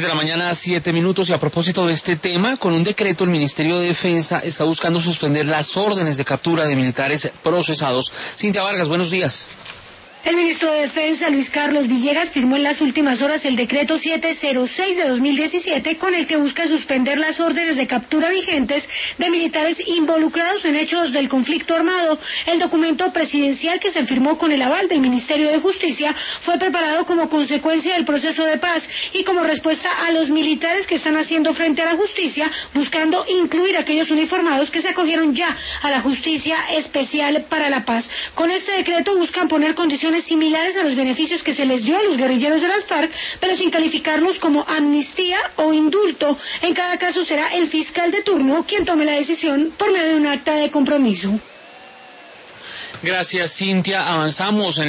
de la mañana, 7 minutos, y a propósito de este tema, con un decreto el Ministerio de Defensa está buscando suspender las órdenes de captura de militares procesados. Cintia Vargas, buenos días. El ministro de Defensa, Luis Carlos Villegas, firmó en las últimas horas el decreto 706 de 2017, con el que busca suspender las órdenes de captura vigentes de militares involucrados en hechos del conflicto armado. El documento presidencial, que se firmó con el aval del Ministerio de Justicia, fue preparado como consecuencia del proceso de paz y como respuesta a los militares que están haciendo frente a la justicia, buscando incluir a aquellos uniformados que se acogieron ya a la Justicia Especial para la Paz. Con este decreto buscan poner condiciones similares a los beneficios que se les dio a los guerrilleros de las FARC, pero sin calificarlos como amnistía o indulto. En cada caso será el fiscal de turno quien tome la decisión por medio de un acta de compromiso. Gracias, Cintia. Avanzamos en